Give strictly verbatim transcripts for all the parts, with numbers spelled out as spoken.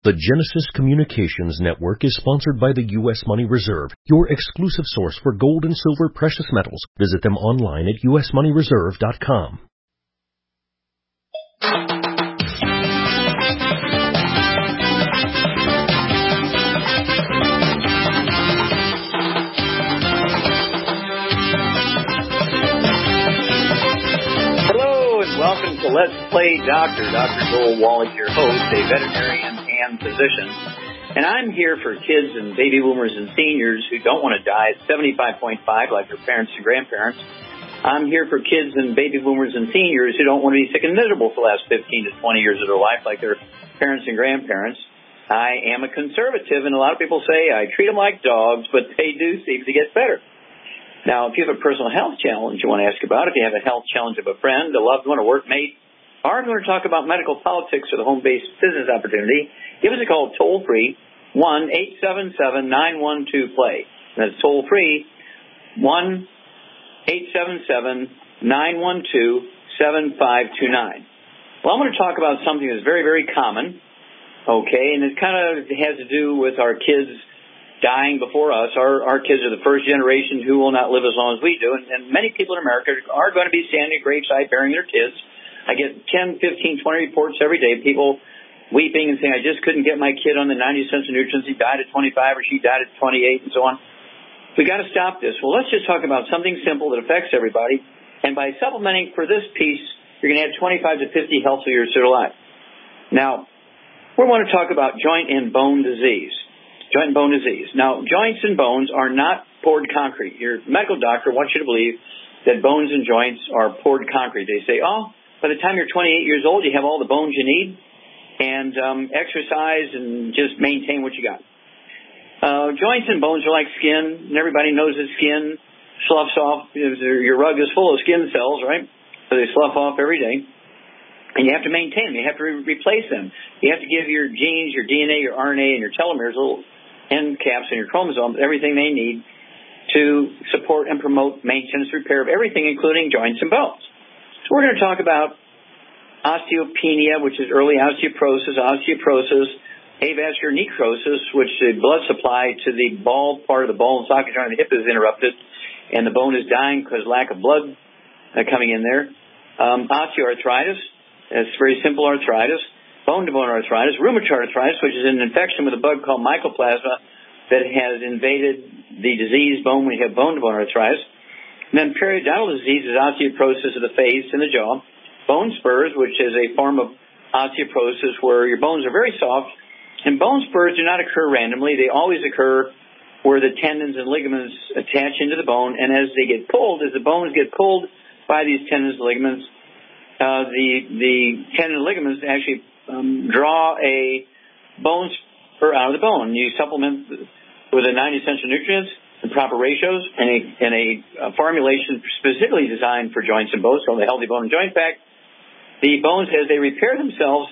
The Genesis Communications Network is sponsored by the U S Money Reserve, your exclusive source for gold and silver precious metals. Visit them online at u s money reserve dot com. Welcome to Let's Play Doctor. Doctor Joel Wallach, your host, a veterinarian and physician. And I'm here for kids and baby boomers and seniors who don't want to die at seventy-five point five like their parents and grandparents. I'm here for kids and baby boomers and seniors who don't want to be sick and miserable for the last fifteen to twenty years of their life like their parents and grandparents. I am a conservative, and a lot of people say I treat them like dogs, but they do seem to get better. Now, if you have a personal health challenge you want to ask about, if you have a health challenge of a friend, a loved one, a workmate, or if you want to talk about medical politics or the home-based business opportunity, give us a call toll-free, one eight seven seven nine one two play. That's toll-free, one eight seven seven nine one two seven five two nine. Well, I'm going to talk about something that's very, very common, okay, and it kind of has to do with our kids dying before us. Our, our kids are the first generation who will not live as long as we do, and, and many people in America are going to be standing at graveside burying their kids. I get ten, fifteen, twenty reports every day, people weeping and saying, I just couldn't get my kid on the ninety cents of nutrients. He died at twenty-five or she died at twenty-eight and so on. We got to stop this. Well, let's just talk about something simple that affects everybody, and by supplementing for this piece, you're going to add twenty-five to fifty healthy years to their life. Now, we want to talk about joint and bone disease. Joint and bone disease. Now, joints and bones are not poured concrete. Your medical doctor wants you to believe that bones and joints are poured concrete. They say, oh, by the time you're twenty-eight years old, you have all the bones you need, and um, exercise and just maintain what you got. Uh, joints and bones are like skin, and everybody knows that skin sloughs off. Your rug is full of skin cells, right? So they slough off every day. And you have to maintain them. You have to re- replace them. You have to give your genes, your D N A, your R N A, and your telomeres, little end caps and your chromosomes, everything they need to support and promote maintenance, repair of everything, including joints and bones. So we're going to talk about osteopenia, which is early osteoporosis, osteoporosis, avascular necrosis, which the blood supply to the ball part of the ball and socket joint of the hip is interrupted, and the bone is dying because lack of blood uh, coming in there. Um, osteoarthritis, that's very simple arthritis. Bone-to-bone arthritis, rheumatoid arthritis, which is an infection with a bug called mycoplasma that has invaded the diseased bone when you have bone-to-bone arthritis. And then periodontal disease is osteoporosis of the face and the jaw. Bone spurs, which is a form of osteoporosis where your bones are very soft. And bone spurs do not occur randomly. They always occur where the tendons and ligaments attach into the bone. And as they get pulled, as the bones get pulled by these tendons and ligaments, uh, the, the tendon and ligaments actually Um, draw a bone spur out of the bone. You supplement with a ninety essential nutrients in proper ratios and a, and a, a formulation specifically designed for joints and bones called the Healthy Bone and Joint Pack. The bones, as they repair themselves,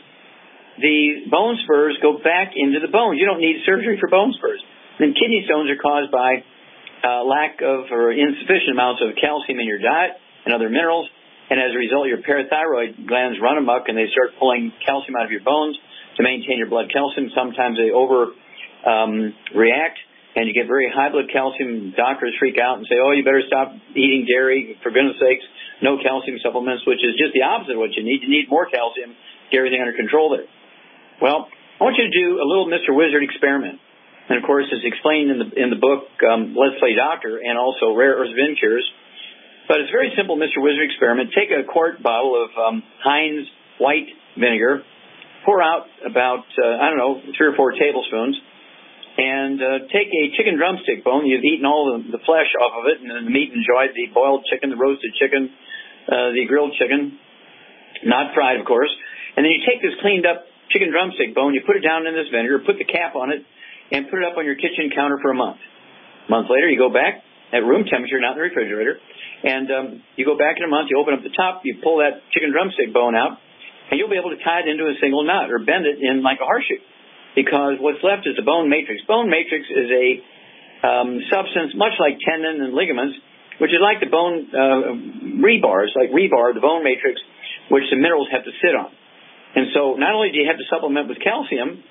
the bone spurs go back into the bones. You don't need surgery for bone spurs. Then kidney stones are caused by uh, lack of or insufficient amounts of calcium in your diet and other minerals. And as a result, your parathyroid glands run amok and they start pulling calcium out of your bones to maintain your blood calcium. Sometimes they over um, react and you get very high blood calcium. Doctors freak out and say, oh, you better stop eating dairy. For goodness sakes, no calcium supplements, which is just the opposite of what you need. You need more calcium to get everything under control there. Well, I want you to do a little Mister Wizard experiment. And, of course, it's explained in the in the book, um, Let's Play Doctor, and also Rare Earth Vin Cures. But it's a very simple Mister Wizard experiment. Take a quart bottle of um, Heinz white vinegar, pour out about, uh, I don't know, three or four tablespoons, and uh, take a chicken drumstick bone. You've eaten all the, the flesh off of it, and the meat enjoyed, the boiled chicken, the roasted chicken, uh, the grilled chicken, not fried, of course. And then you take this cleaned up chicken drumstick bone, you put it down in this vinegar, put the cap on it, and put it up on your kitchen counter for a month. A month later, you go back at room temperature, not in the refrigerator, and um, you go back in a month, you open up the top, you pull that chicken drumstick bone out, and you'll be able to tie it into a single knot or bend it in like a horseshoe, because what's left is the bone matrix. Bone matrix is a um, substance much like tendon and ligaments, which is like the bone uh, rebars, like rebar, the bone matrix, which the minerals have to sit on. And so not only do you have to supplement with calcium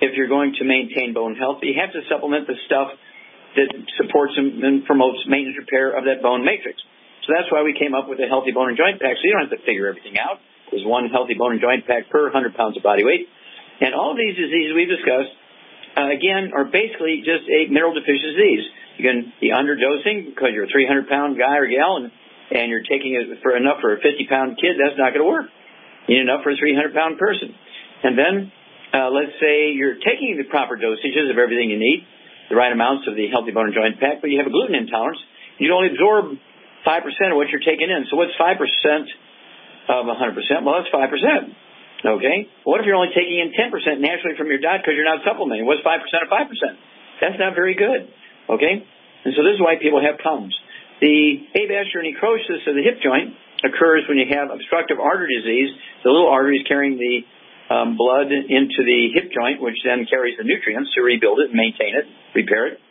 if you're going to maintain bone health, you have to supplement the stuff that supports and promotes maintenance repair of that bone matrix. So that's why we came up with a Healthy Bone and Joint Pack, so you don't have to figure everything out. There's one Healthy Bone and Joint Pack per one hundred pounds of body weight. And all of these diseases we've discussed, uh, again, are basically just a mineral deficiency disease. You can be underdosing because you're a three hundred pound guy or gal and, and you're taking it for enough for a fifty pound kid. That's not going to work. You need enough for a three hundred pound person. And then uh, let's say you're taking the proper dosages of everything you need, the right amounts of the Healthy Bone and Joint Pack, but you have a gluten intolerance. You can only absorb five percent of what you're taking in. So what's five percent of one hundred percent? Well, that's five percent. Okay? What if you're only taking in ten percent naturally from your diet because you're not supplementing? What's five percent of five percent? That's not very good. Okay? And so this is why people have problems. The avascular necrosis of the hip joint occurs when you have obstructive artery disease. The little arteries carrying the um, blood into the hip joint, which then carries the nutrients to rebuild it and maintain it, repair it.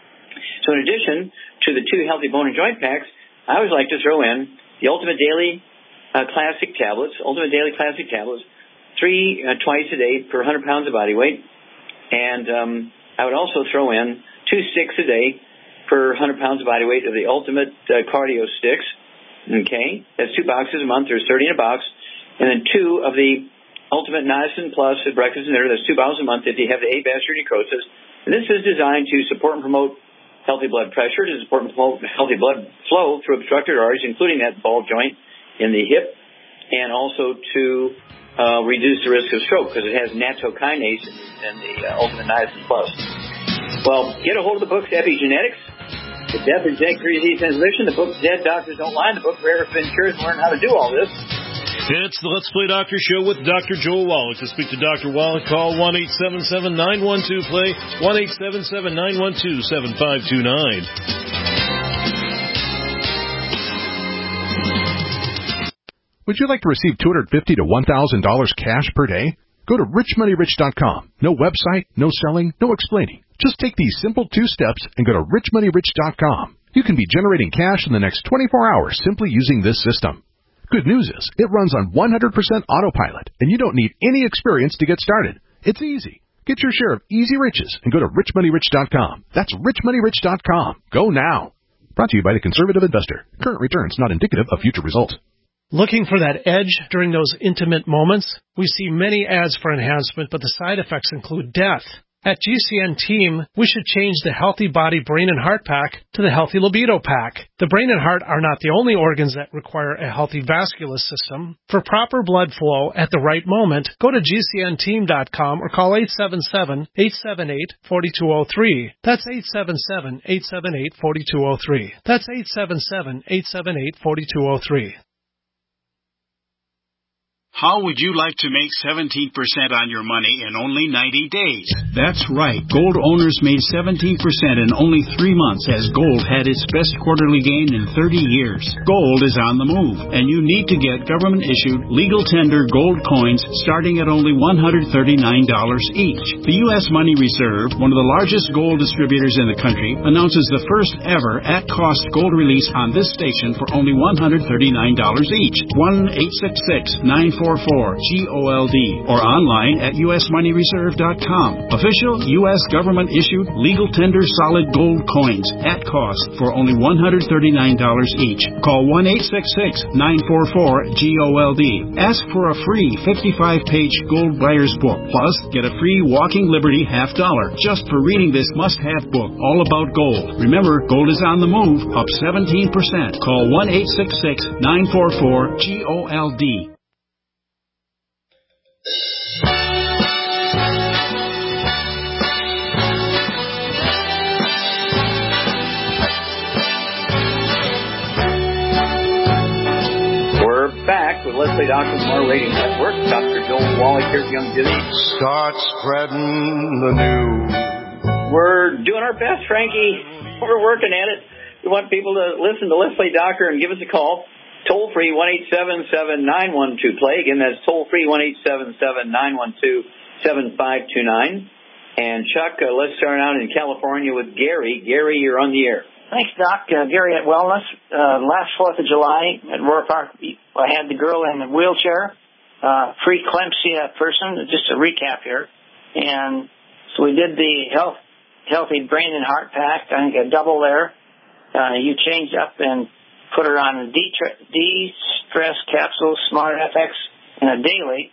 So in addition to the two Healthy Bone and Joint Packs, I always like to throw in the Ultimate Daily uh, Classic Tablets, Ultimate Daily Classic Tablets, three uh, twice a day per one hundred pounds of body weight. And um, I would also throw in two sticks a day per one hundred pounds of body weight of the Ultimate uh, Cardio Sticks. Okay? That's two boxes a month. There's thirty in a box. And then two of the Ultimate Niacin Plus at breakfast and dinner. That's two bottles a month if you have the avascular necrosis. And this is designed to support and promote healthy blood pressure, to support and promote healthy blood flow through obstructed arteries, including that ball joint in the hip, and also to uh, reduce the risk of stroke because it has nattokinase in the uh, Ultimate Niacin Plus. Well, get a hold of the books, Epigenetics, The Death and Genetic Disease Transmission, the book Dead Doctors Don't Lie, the book Rare Ventures, learn how to do all this. It's the Let's Play Doctor Show with Doctor Joel Wallach. To speak to Doctor Wallach, call one eight seven seven, nine one two, play, one eight seven seven, nine one two, seven five two nine. Would you like to receive two hundred fifty dollars to one thousand dollars cash per day? Go to rich money rich dot com. No website, no selling, no explaining. Just take these simple two steps and go to rich money rich dot com. You can be generating cash in the next twenty-four hours simply using this system. Good news is, it runs on one hundred percent autopilot, and you don't need any experience to get started. It's easy. Get your share of easy riches and go to rich money rich dot com. That's rich money rich dot com. Go now. Brought to you by the Conservative Investor. Current returns not indicative of future results. Looking for that edge during those intimate moments? We see many ads for enhancement, but the side effects include death. At G C N Team, we should change the Healthy Body, Brain, and Heart Pack to the Healthy Libido Pack. The brain and heart are not the only organs that require a healthy vascular system. For proper blood flow at the right moment, go to G C N team dot com or call eight seven seven, eight seven eight, four two zero three. That's eight seven seven, eight seven eight, four two zero three. That's eight seven seven, eight seven eight, four two zero three. How would you like to make seventeen percent on your money in only ninety days? That's right. Gold owners made seventeen percent in only three months as gold had its best quarterly gain in thirty years. Gold is on the move, and you need to get government-issued, legal tender gold coins starting at only one hundred thirty-nine dollars each. The U S Money Reserve, one of the largest gold distributors in the country, announces the first ever at-cost gold release on this station for only one hundred thirty-nine dollars each. one eight six six, nine four four, G O L D or online at U S money reserve dot com. Official U S government-issued legal tender solid gold coins at cost for only one hundred thirty-nine dollars each. Call one eight six six, nine four four, G O L D. Ask for a free fifty-five page gold buyer's book. Plus, get a free Walking Liberty half dollar just for reading this must-have book all about gold. Remember, gold is on the move, up seventeen percent. Call one eight six six, nine four four, G O L D. We're back with Let's Play Doctor More Radio Network. Doctor Joel Wallach here with Young Jimmy. Start spreading the news. We're doing our best, Frankie. We're working at it. We want people to listen to Let's Play Doctor and give us a call. Toll free, one eight seven seven, nine one two, play. Again, that's toll free, one eight seven seven, nine one two, seven five two nine. And Chuck, uh, let's start out in California with Gary. Gary, you're on the air. Thanks, Doc. Uh, Gary at Wellness. Uh, last fourth of July at Roar Park, I had the girl in the wheelchair, uh, preeclampsia person, just a recap here. And So we did the health, healthy brain and heart pack. I think a double there. Uh, you changed up and put her on D-stress capsules, Smart F X, and a daily.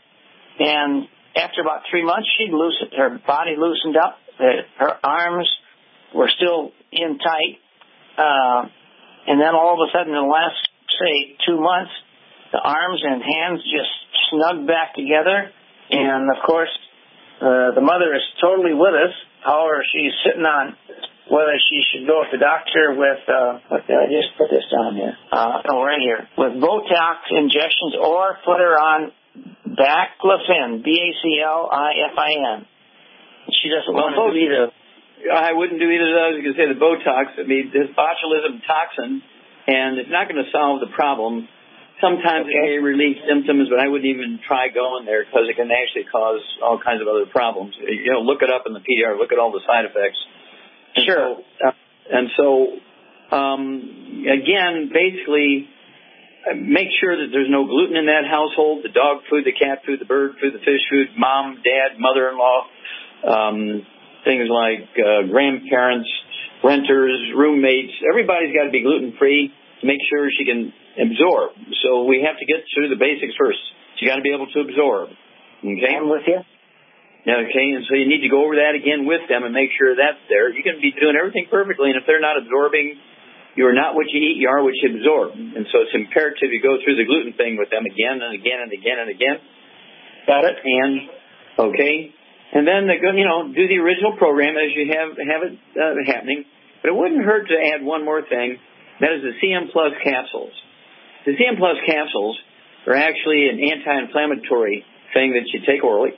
And after about three months, she'd loosened, her body loosened up. Her arms were still in tight. Uh, and then all of a sudden, in the last, say, two months, the arms and hands just snugged back together. And, of course, uh, the mother is totally with us. However, she's sitting on whether she should go with the doctor with, uh, what did I just put this down here? Uh, oh, right here. With Botox injections or put her on Baclofen, B A C L I F I N. She doesn't well, want to do either. I wouldn't do either of those. You can say the Botox. I mean, this botulism toxin, and it's not going to solve the problem. Sometimes okay. It may relieve symptoms, but I wouldn't even try going there because it can actually cause all kinds of other problems. You know, look it up in the P D R. Look at all the side effects. And sure. So, uh, and so, um, again, basically, make sure that there's no gluten in that household. The dog food, the cat food, the bird food, the fish food, mom, dad, mother-in-law, um, things like uh, grandparents, renters, roommates. Everybody's got to be gluten-free to make sure she can absorb. So we have to get through the basics first. You got to be able to absorb. Okay? I'm with you. Okay, and so you need to go over that again with them and make sure that's there. You can be doing everything perfectly, and if they're not absorbing, you are not what you eat, you are what you absorb. And so it's imperative you go through the gluten thing with them again and again and again and again. Got it. And, okay, and then, they go, you know, do the original program as you have, have it uh, happening. But it wouldn't hurt to add one more thing. That is the C M Plus capsules. The C M Plus capsules are actually an anti-inflammatory thing that you take orally.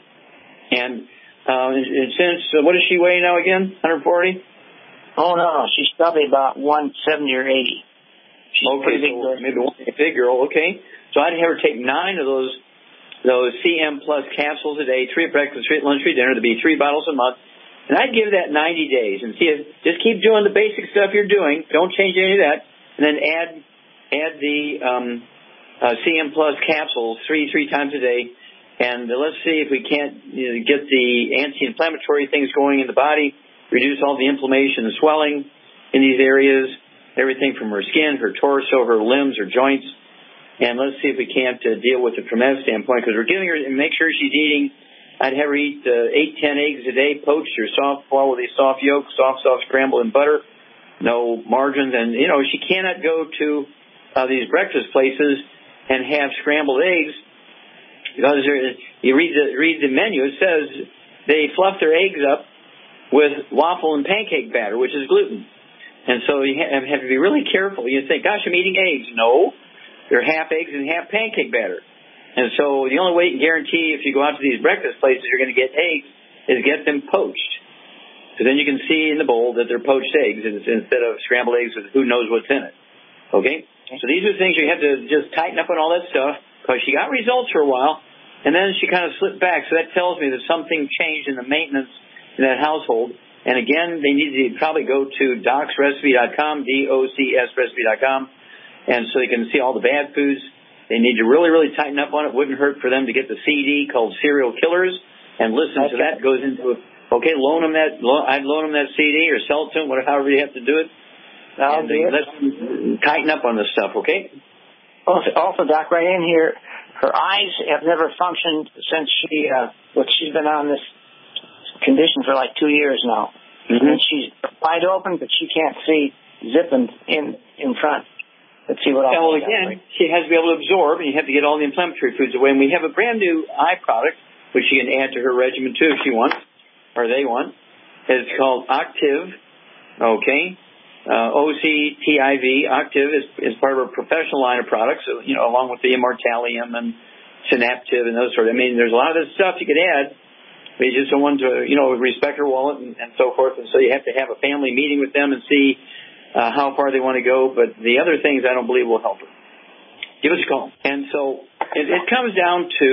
And, uh, and since, uh, what does she weigh now again? one forty? Oh, no, she's probably about one seventy or eighty. She's okay, pretty big so girl. maybe one big girl, okay. So I'd have her take nine of those those C M Plus capsules a day, three at breakfast, three at lunch, three at dinner. There'd be three bottles a month. And I'd give that ninety days and see if, just keep doing the basic stuff you're doing. Don't change any of that. And then add, add the, um, uh, C M Plus capsules three, three times a day. And uh, let's see if we can't you know, get the anti-inflammatory things going in the body, reduce all the inflammation and swelling in these areas, everything from her skin, her torso, her limbs, her joints. And let's see if we can't uh, deal with it from that standpoint, because we're giving her, and make sure she's eating, I'd have her eat uh, eight, ten eggs a day, poached or soft boiled with a soft yolk, soft, soft scrambled in butter, no margarine. And, you know, she cannot go to uh, these breakfast places and have scrambled eggs. Because you read the read the menu, it says they fluff their eggs up with waffle and pancake batter, which is gluten. And so you have, have to be really careful. You think, gosh, I'm eating eggs. No, they're half eggs and half pancake batter. And so the only way you can guarantee if you go out to these breakfast places you're going to get eggs is get them poached. So then you can see in the bowl that they're poached eggs instead of scrambled eggs with who knows what's in it. Okay? So these are things you have to just tighten up on all that stuff, because she got results for a while. And then she kind of slipped back, so that tells me that something changed in the maintenance in that household. And again, they need to probably go to docs recipe dot com, D O C S recipe dot com, and so they can see all the bad foods. They need to really, really tighten up on it. Wouldn't hurt for them to get the C D called Serial Killers and listen okay. to that. Goes into, okay, loan them that, I'd loan them that C D or sell it to them, whatever, however you have to do it. I'll and do it. Let's tighten up on this stuff, okay? Also, also, Doc, right in here, her eyes have never functioned since she, uh, well, she's been on this condition for like two years now. Mm-hmm. And she's wide open, but she can't see zipping in, in front. Let's see what else. Well, again, right. She has to be able to absorb, and you have to get all the inflammatory foods away. And we have a brand new eye product, which she can add to her regimen too if she wants, or they want. It's called Octiv, okay? Uh, O C T I V, Octiv, is, is part of a professional line of products, so, you know, along with the Immortalium and Synaptive and those sort of, I mean, there's a lot of this stuff you could add, but you just don't want to, you know, respect her wallet and, and so forth, and so you have to have a family meeting with them and see uh, how far they want to go, but the other things I don't believe will help her. Give us a call. And so it, it comes down to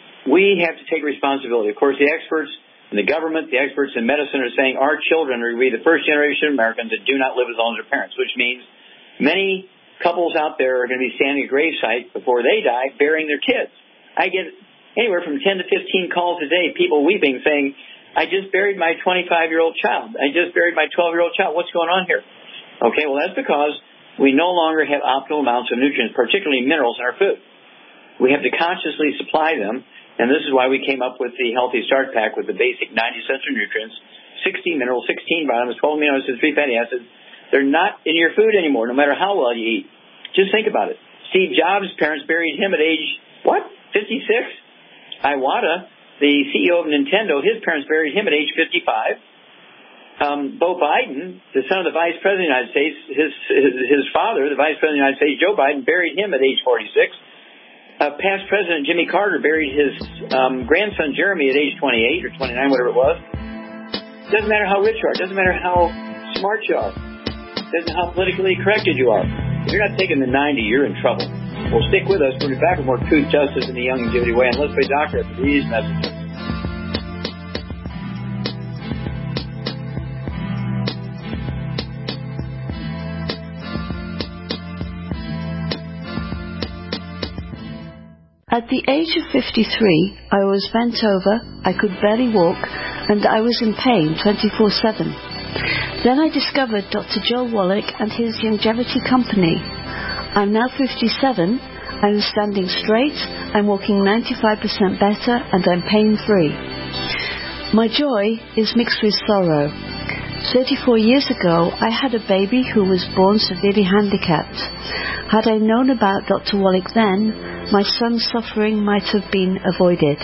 we have to take responsibility. Of course, the experts and the government, the experts in medicine are saying our children are going to be the first generation of Americans that do not live as long as their parents, which means many couples out there are going to be standing at a gravesite before they die burying their kids. I get anywhere from ten to fifteen calls a day, people weeping saying, I just buried my twenty-five-year-old child. I just buried my twelve-year-old child. What's going on here? Okay, well, that's because we no longer have optimal amounts of nutrients, particularly minerals, in our food. We have to consciously supply them, and this is why we came up with the Healthy Start Pack with the basic ninety essential nutrients, sixty minerals, sixteen vitamins, twelve amino acids, three fatty acids. They're not in your food anymore, no matter how well you eat. Just think about it. Steve Jobs' parents buried him at age, what, fifty-six? Iwata, the C E O of Nintendo, his parents buried him at age fifty-five. Um, Beau Biden, the son of the Vice President of the United States, his, his his father, the Vice President of the United States, Joe Biden, buried him at age forty-six. Uh, past President Jimmy Carter buried his um, grandson Jeremy at age twenty-eight or twenty-nine, whatever it was. Doesn't matter how rich you are. Doesn't matter how smart you are. Doesn't matter how politically corrected you are. If you're not taking the ninety, you're in trouble. Well, stick with us. We'll be back with more Truth, Justice, and the Young and Longevity Way. And let's play doctor after these messages. At the age of fifty-three, I was bent over, I could barely walk, and I was in pain twenty-four seven. Then I discovered Doctor Joel Wallach and his Longevity Company. I'm now fifty-seven, I'm standing straight, I'm walking ninety-five percent better, and I'm pain-free. My joy is mixed with sorrow. thirty-four years ago, I had a baby who was born severely handicapped. Had I known about Doctor Wallach then, my son's suffering might have been avoided.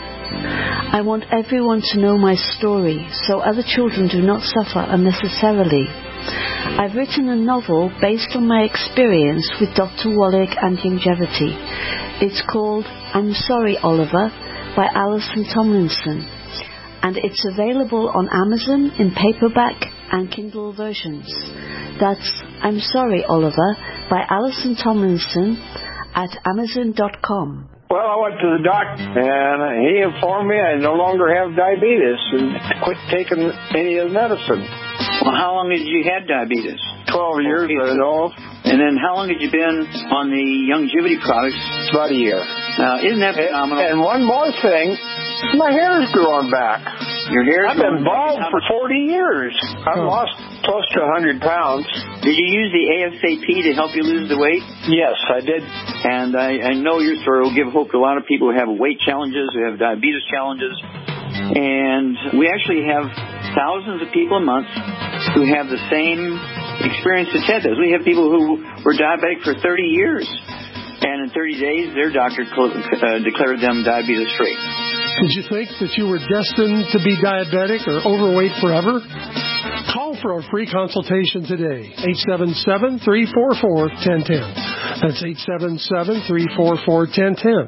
I want everyone to know my story so other children do not suffer unnecessarily. I've written a novel based on my experience with Doctor Wallach and longevity. It's called I'm Sorry, Oliver by Alison Tomlinson, and it's available on Amazon in paperback and Kindle versions. That's I'm Sorry, Oliver by Alison Tomlinson at amazon dot com. Well, I went to the doctor, and he informed me I no longer have diabetes and quit taking any of the medicine. Well, how long had you had diabetes? Twelve years, I know. And then how long had you been on the longevity products? About a year. Now, isn't that phenomenal? And, and one more thing, my hair is growing back. Your hair? I've been bald for forty years. I've oh. lost close to one hundred pounds. Did you use the A S A P to help you lose the weight? Yes, I did. And I, I know your story will give hope to a lot of people who have weight challenges, who have diabetes challenges. And we actually have thousands of people a month who have the same experience that Ted does. We have people who were diabetic for thirty years. And in thirty days, their doctor uh, declared them diabetes-free. Did you think that you were destined to be diabetic or overweight forever? Call for a free consultation today. eight seven seven, three four four, one zero one zero. That's eight seven seven, three four four, one zero one zero.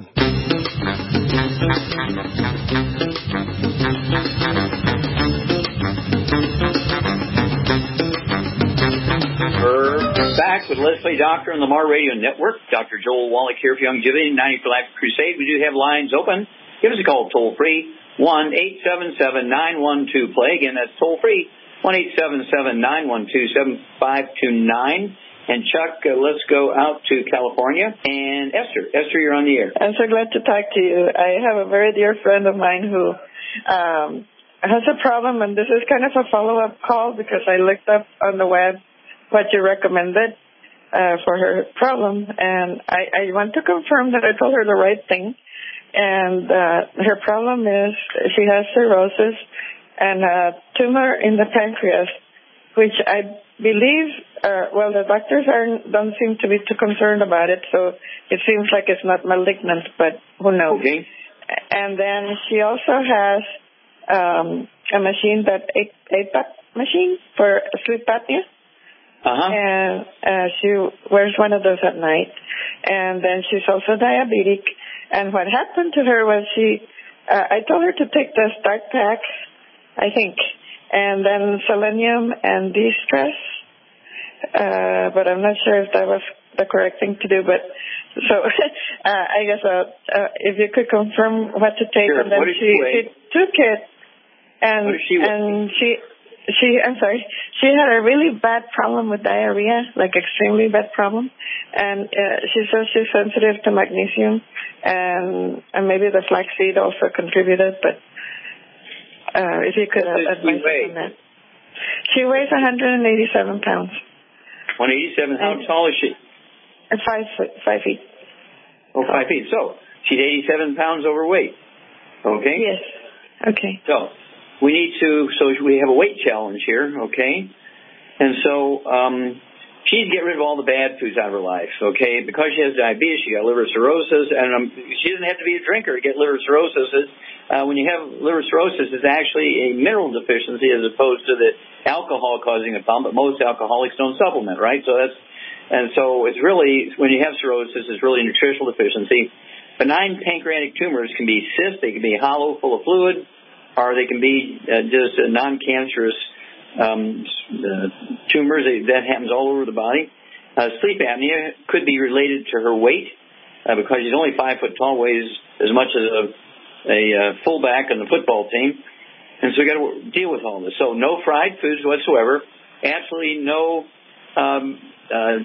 We're back with Let's Play Doctor on the Mar Radio Network. Doctor Joel Wallach here for Longevity, ninety for Life Crusade. We do have lines open. Give us a call toll-free, one eight seven seven, nine one two, play. Again, that's toll-free, one eight seven seven, nine one two, seven five two nine. And Chuck, uh, let's go out to California. And Esther. Esther, you're on the air. I'm so glad to talk to you. I have a very dear friend of mine who um, has a problem, and this is kind of a follow-up call because I looked up on the web what you recommended uh, for her problem, and I, I want to confirm that I told her the right thing. And uh, her problem is she has cirrhosis and a tumor in the pancreas, which I believe, uh, well, the doctors aren't, don't seem to be too concerned about it, so it seems like it's not malignant, but who knows. Okay. And then she also has um, a machine, that A P A P machine for sleep apnea. Uh-huh. And uh, she wears one of those at night. And then she's also diabetic. And what happened to her was she, uh, I told her to take the Start Pack, I think, and then selenium and de-stress, uh, but I'm not sure if that was the correct thing to do. But so uh, I guess uh, uh, if you could confirm what to take, sure. And then she, she took it, and what is she and she. She, I'm sorry, she had a really bad problem with diarrhea, like extremely bad problem. And uh, she says she's sensitive to magnesium, and, and maybe the flaxseed also contributed. But uh, if you could What does she advise weigh? us on that. She weighs one hundred eighty-seven pounds. one eighty-seven. How tall is she? Uh, Five foot, five feet. Oh, five feet. So she's eighty-seven pounds overweight. Okay. Yes. Okay. So we need to. So we have a weight challenge here. Okay. And so um, she needs to get rid of all the bad foods out of her life. Okay. Because she has diabetes, she got liver cirrhosis, and um, she doesn't have to be a drinker to get liver cirrhosis. Uh, when you have liver cirrhosis, it's actually a mineral deficiency as opposed to the alcohol causing a problem. But most alcoholics don't supplement, right? So that's and so it's really when you have cirrhosis, it's really a nutritional deficiency. Benign pancreatic tumors can be cysts, they can be hollow, full of fluid, or they can be uh, just uh, non-cancerous um, uh, tumors. That happens all over the body. Uh, sleep apnea could be related to her weight uh, because she's only five foot tall, weighs as much as a a uh, fullback on the football team. And so we got to deal with all this. So no fried foods whatsoever. Absolutely no um, uh,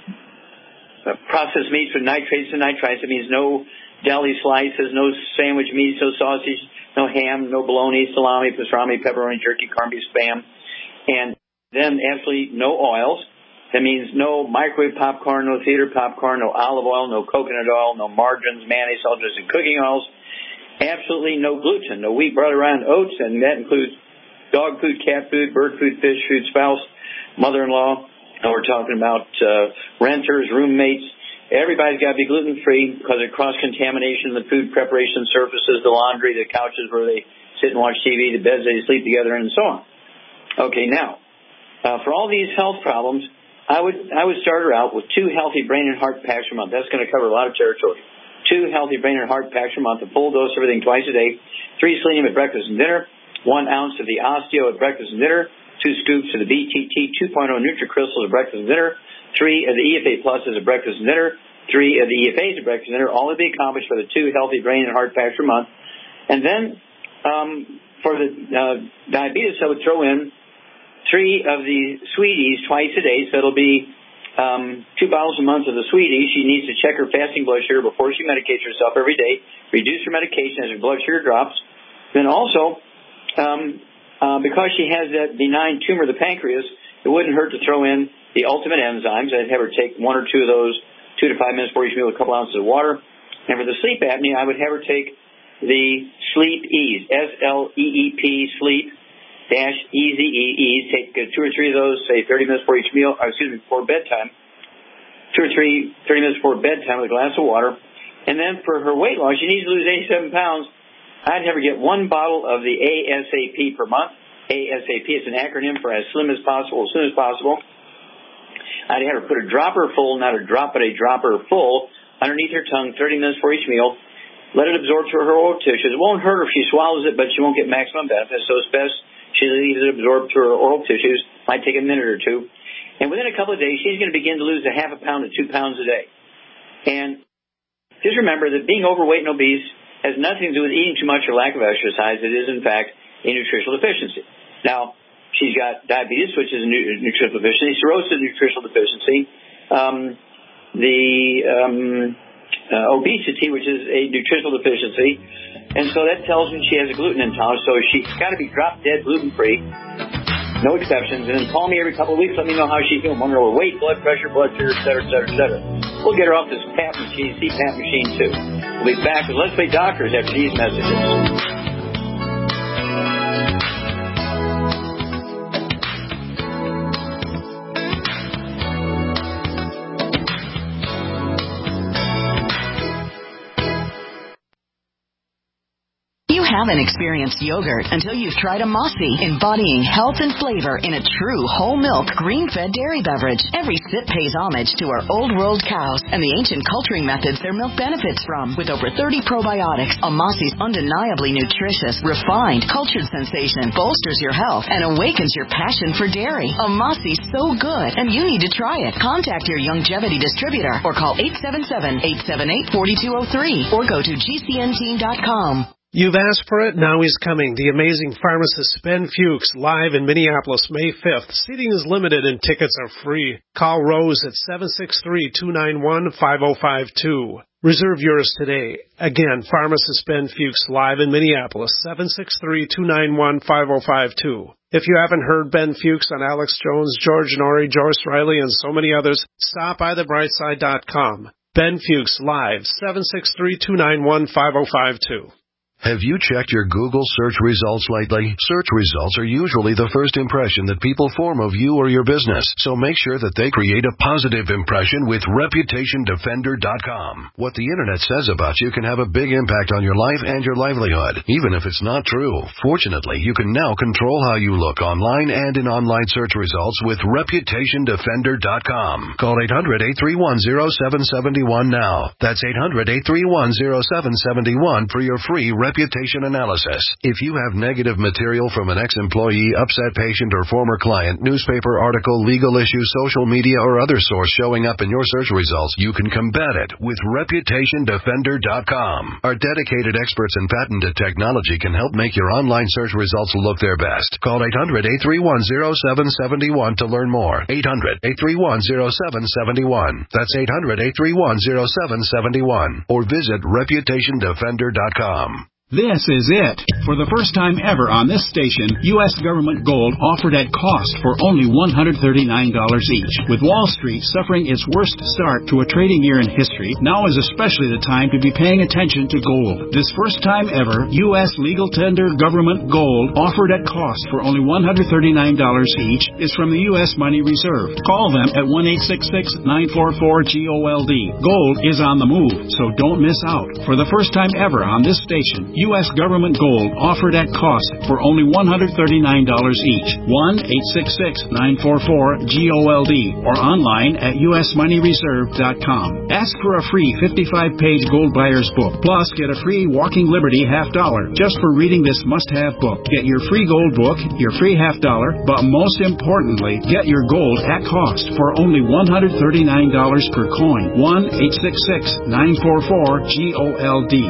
processed meats with nitrates and nitrites. It means no deli slices, no sandwich meats, no sausage, no ham, no bologna, salami, pastrami, pepperoni, jerky, corned beef, spam. And then absolutely no oils. That means no microwave popcorn, no theater popcorn, no olive oil, no coconut oil, no margarines, mayonnaise, salt, and cooking oils. Absolutely no gluten, no wheat, butter, and oats, and that includes dog food, cat food, bird food, fish food, spouse, mother-in-law. And we're talking about uh, renters, roommates. Everybody's got to be gluten-free because of cross-contamination, the food preparation surfaces, the laundry, the couches where they sit and watch T V, the beds they sleep together, and so on. Okay, now, uh, for all these health problems, I would I would start her out with two healthy brain and heart packs per month. That's going to cover a lot of territory. Two healthy brain and heart packs per month, a full dose of everything twice a day, three selenium at breakfast and dinner, one ounce of the osteo at breakfast and dinner, two scoops of the B T T two point oh NutriCrystals at breakfast and dinner, three of the E F A Pluses at breakfast and dinner, three of the E F As at breakfast and dinner, all of the accomplished for the two healthy brain and heart packs per month. And then um, for the uh, diabetes, I would throw in three of the Sweeties twice a day, so it'll be Um, two bottles a month of the Sweeties. She needs to check her fasting blood sugar before she medicates herself every day, reduce her medication as her blood sugar drops. Then also, um, uh, because she has that benign tumor of the pancreas, it wouldn't hurt to throw in the ultimate enzymes. I'd have her take one or two of those, two to five minutes before each meal with a couple ounces of water. And for the sleep apnea, I would have her take the Sleep Ease, S L E E P, Sleep dash easy ease. Take uh, two or three of those, say thirty minutes before each meal, or excuse me, before bedtime. Two or three, thirty minutes before bedtime with a glass of water. And then for her weight loss, she needs to lose eighty-seven pounds. I'd have her get one bottle of the ASAP per month. ASAP is an acronym for as slim as possible, as soon as possible. I'd have her put a dropper full, not a drop, but a dropper full, underneath her tongue, thirty minutes before each meal. Let it absorb through her oral tissues. It won't hurt her if she swallows it, but she won't get maximum benefit, so it's best she leaves it absorbed through her oral tissues. Might take a minute or two. And within a couple of days, she's going to begin to lose a half a pound to two pounds a day. And just remember that being overweight and obese has nothing to do with eating too much or lack of exercise. It is, in fact, a nutritional deficiency. Now, she's got diabetes, which is a nutritional deficiency, cirrhosis, nutritional deficiency, um, the um, uh, obesity, which is a nutritional deficiency. And so that tells me she has a gluten intolerance, so she's got to be drop-dead gluten-free, no exceptions. And then call me every couple of weeks, let me know how she's doing. Wonder her weight, blood pressure, blood sugar, et cetera, et cetera, et cetera. We'll get her off this P A P machine, C PAP machine, too. We'll be back with Let's Play Doctors after these messages. Haven't experienced yogurt until you've tried a Mossy, embodying health and flavor in a true whole milk, green-fed dairy beverage. Every sip pays homage to our old world cows and the ancient culturing methods their milk benefits from. With over thirty probiotics, a Mossy's undeniably nutritious, refined, cultured sensation bolsters your health and awakens your passion for dairy. A Mossy's so good, and you need to try it. Contact your Youngevity distributor or call eight seven seven, eight seven eight, four two zero three or go to G C N team dot com. You've asked for it, now he's coming. The amazing pharmacist Ben Fuchs, live in Minneapolis, May fifth. Seating is limited and tickets are free. Call Rose at seven six three, two nine one, five oh five two. Reserve yours today. Again, pharmacist Ben Fuchs, live in Minneapolis, seven six three, two nine one, five oh five two. If you haven't heard Ben Fuchs on Alex Jones, George Norrie, Joyce Riley, and so many others, stop by the brightside dot com. Ben Fuchs, live, seven six three, two nine one, five oh five two. Have you checked your Google search results lately? Search results are usually the first impression that people form of you or your business, so make sure that they create a positive impression with reputation defender dot com. What the Internet says about you can have a big impact on your life and your livelihood, even if it's not true. Fortunately, you can now control how you look online and in online search results with reputation defender dot com. Call eight hundred, eight three one, oh seven seven one now. That's eight hundred, eight three one, oh seven seven one for your free reputation analysis. If you have negative material from an ex-employee, upset patient, or former client, newspaper article, legal issue, social media, or other source showing up in your search results, you can combat it with reputation defender dot com. Our dedicated experts in patented technology can help make your online search results look their best. Call eight hundred, eight three one, oh seven seven one to learn more. eight hundred, eight three one, oh seven seven one. That's eight hundred, eight three one, oh seven seven one. Or visit reputation defender dot com. This is it. For the first time ever on this station, U S government gold offered at cost for only one hundred thirty-nine dollars each. With Wall Street suffering its worst start to a trading year in history, now is especially the time to be paying attention to gold. This first time ever, U S legal tender government gold offered at cost for only one hundred thirty-nine dollars each is from the U S Money Reserve. Call them at one eight six six, nine four four, G O L D. Gold is on the move, so don't miss out. For the first time ever on this station, U S government gold offered at cost for only one hundred thirty-nine dollars each. one eight six six, nine four four, G O L D or online at U S money reserve dot com. Ask for a free fifty-five page gold buyer's book. Plus, get a free Walking Liberty half dollar just for reading this must-have book. Get your free gold book, your free half dollar, but most importantly, get your gold at cost for only one hundred thirty-nine dollars per coin. one eight six six, nine four four, G O L D.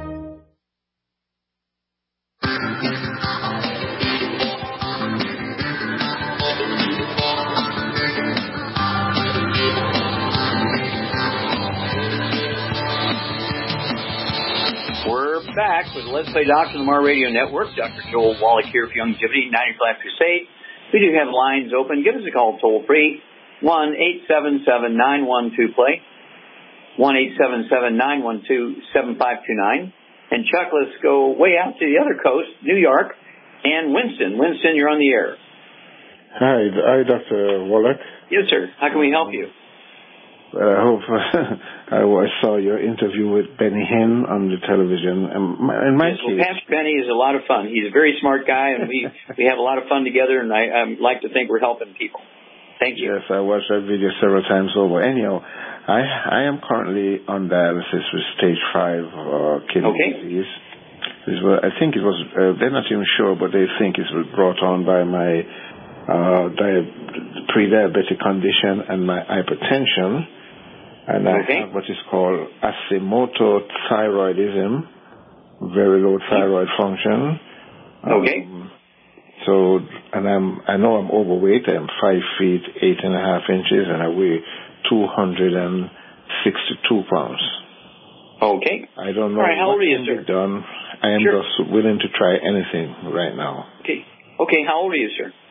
Back with Let's Play Doctor on the Mar Radio Network. Doctor Joel Wallach here for Longevity ninety-five Crusade. We do have lines open. Give us a call toll free. one eight seven seven, nine one two, play. one eight seven seven, nine one two, seven five two nine. And Chuck, let's go way out to the other coast, New York, and Winston. Winston, you're on the air. Hi, hi, Doctor Wallach. Yes, sir. How can we help you? Uh, I hope I saw your interview with Benny Hinn on the television. And my, in my yes, case, well, Pastor Benny is a lot of fun. He's a very smart guy, and we, we have a lot of fun together, and I, I like to think we're helping people. Thank you. Yes, I watched that video several times over. Anyhow, I I am currently on dialysis with stage five uh, kidney okay. disease. This was, I think it was, uh, they're not even sure, but they think it was brought on by my uh, di- pre-diabetic condition and my hypertension. And I okay. have what is called Hashimoto thyroidism, very low thyroid function. Okay. Um, so, and I'm, I know I'm overweight. I'm five feet, eight and a half inches, and I weigh two hundred sixty-two pounds. Okay. I don't know All right, how what old are you, can sir? be done. I am sure. just willing to try anything right now. Okay. Okay, how old are you, sir?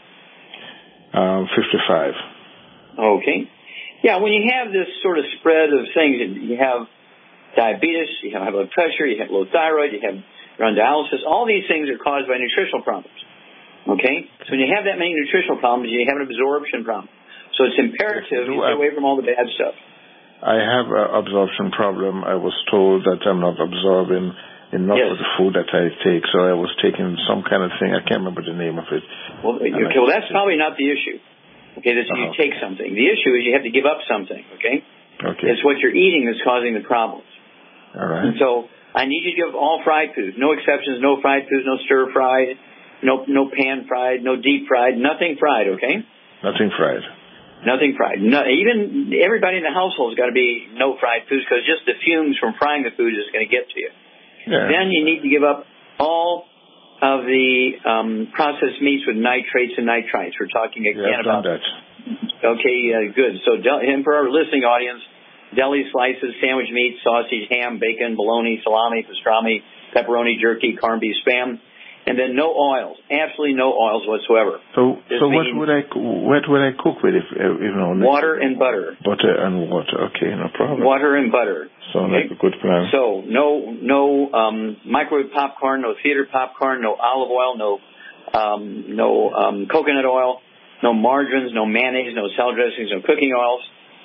Um, fifty-five. Okay. Yeah, when you have this sort of spread of things, you have diabetes, you have high blood pressure, you have low thyroid, you have you're on dialysis, all these things are caused by nutritional problems. Okay? So when you have that many nutritional problems, you have an absorption problem. So it's imperative you stay away from all the bad stuff. I have an absorption problem. I was told that I'm not absorbing enough yes. of the food that I take, so I was taking some kind of thing. I can't remember the name of it. Well, okay, well that's probably not the issue. Okay, that you uh-huh. take something. The issue is you have to give up something, okay? Okay. It's what you're eating that's causing the problems. All right. And so I need you to give all fried foods. No exceptions, no fried foods, no stir-fried, no no pan-fried, no deep-fried, nothing fried, okay? Nothing fried. Nothing fried. No, even everybody in the household has got to be no fried foods because just the fumes from frying the food is going to get to you. Yeah. Then you need to give up all of the um, processed meats with nitrates and nitrites. We're talking again yeah, I've about done that. Okay, uh, good. So, and for our listening audience, deli slices, sandwich meat, sausage, ham, bacon, bologna, salami, pastrami, pepperoni, jerky, corned beef, spam, and then no oils. Absolutely no oils whatsoever. So, this so what would I what would I cook with? If you know, water and butter. Butter and water. Okay, no problem. Water and butter. Sounds okay. like a good plan. So, no no um, microwave popcorn, no theater popcorn, no olive oil, no um, no um, coconut oil. No margarines, no mayonnaise, no salad dressings, no cooking oils,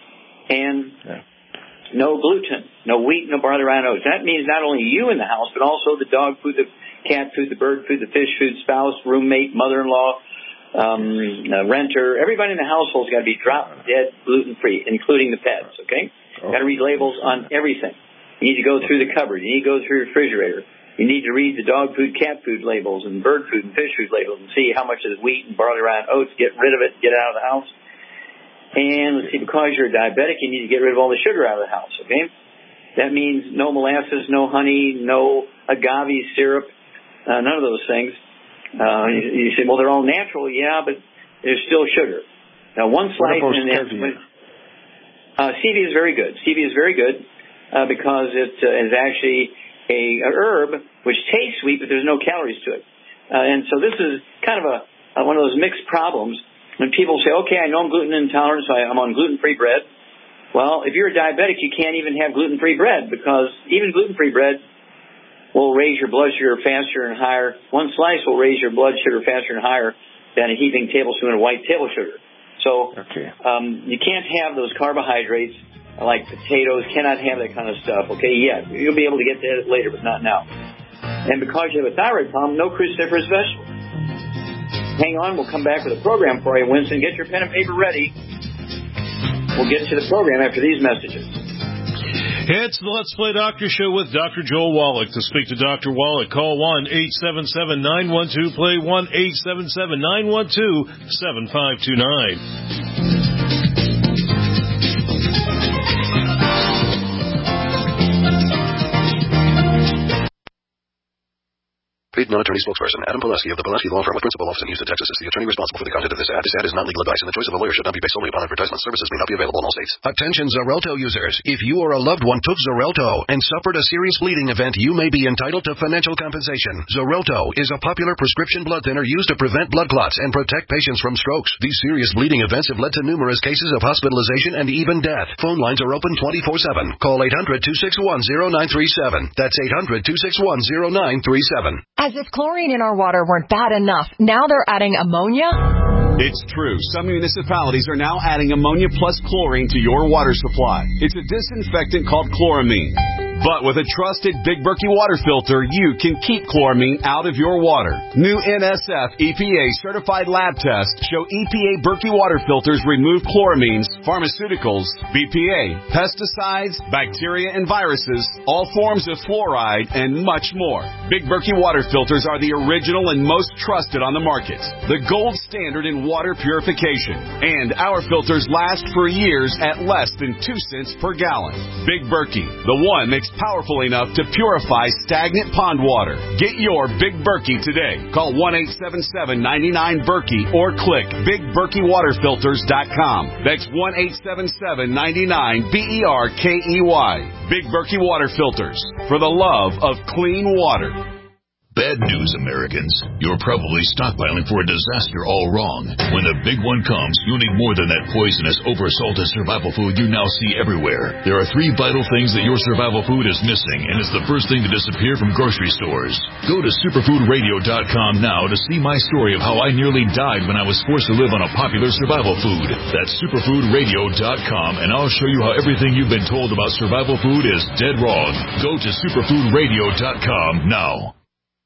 and yeah. no gluten, no wheat, no barley, rye, oats. That means not only you in the house, but also the dog food, the cat food, the bird food, the fish food, spouse, roommate, mother-in-law, um, uh, renter. Everybody in the household's got to be drop-dead gluten-free, including the pets, okay? Oh. Got to read labels on everything. You need to go through the cupboard. You need to go through your refrigerator. You need to read the dog food, cat food labels, and bird food and fish food labels and see how much of the wheat and barley, rye, and oats. Get rid of it. Get it out of the house. And let's see, because you're diabetic, you need to get rid of all the sugar out of the house, okay? That means no molasses, no honey, no agave syrup, uh, none of those things. Uh, you, you say, well, they're all natural. Yeah, but there's still sugar. Now, one slice... What about and stevia? Uh, stevia is very good. Stevia is very good uh, because it uh, is actually... A, a herb which tastes sweet, but there's no calories to it. Uh, and so this is kind of a, a one of those mixed problems. When people say, okay, I know I'm gluten intolerant, so I, I'm on gluten-free bread. Well, if you're a diabetic, you can't even have gluten-free bread because even gluten-free bread will raise your blood sugar faster and higher. One slice will raise your blood sugar faster and higher than a heaping tablespoon of white table sugar. So okay. um, you can't have those carbohydrates like potatoes, cannot have that kind of stuff, okay? Yeah, you'll be able to get to it later, but not now. And because you have a thyroid problem, no cruciferous vegetables. Hang on, we'll come back with a program for you, Winston. Get your pen and paper ready. We'll get to the program after these messages. It's the Let's Play Doctor Show with Doctor Joel Wallach. To speak to Doctor Wallach, call one eight seven seven, nine one two, play, one eight seven seven, nine one two, seven five two nine. Paid non-attorney spokesperson Adam Pulaski of the Pulaski Law Firm with principal office in Houston, Texas is the attorney responsible for the content of this ad. This ad is not legal advice, and the choice of a lawyer should not be based solely upon advertisement. Services may not be available in all states. Attention Xarelto users. If you or a loved one took Xarelto and suffered a serious bleeding event, you may be entitled to financial compensation. Xarelto is a popular prescription blood thinner used to prevent blood clots and protect patients from strokes. These serious bleeding events have led to numerous cases of hospitalization and even death. Phone lines are open twenty-four seven. Call eight hundred, two six one, zero nine three seven. That's eight hundred, two six one, zero nine three seven. As if chlorine in our water weren't bad enough, now they're adding ammonia? It's true. Some municipalities are now adding ammonia plus chlorine to your water supply. It's a disinfectant called chloramine. But with a trusted Big Berkey water filter, you can keep chloramine out of your water. New N S F E P A certified lab tests show E P A Berkey water filters remove chloramines, pharmaceuticals, B P A, pesticides, bacteria and viruses, all forms of fluoride, and much more. Big Berkey water filters are the original and most trusted on the market. The gold standard in water purification. And our filters last for years at less than two cents per gallon. Big Berkey, the one mixed powerful enough to purify stagnant pond water. Get your Big Berkey today. Call one eight seven seven, nine nine, Berkey or click big berkey water filters dot com. That's one eight seven seven, nine nine, B E R K E Y. Big Berkey Water Filters, for the love of clean water. Bad news, Americans. You're probably stockpiling for a disaster all wrong. When the big one comes, you'll need more than that poisonous, oversalted survival food you now see everywhere. There are three vital things that your survival food is missing, and it's the first thing to disappear from grocery stores. Go to superfood radio dot com now to see my story of how I nearly died when I was forced to live on a popular survival food. That's superfood radio dot com, and I'll show you how everything you've been told about survival food is dead wrong. Go to superfood radio dot com now.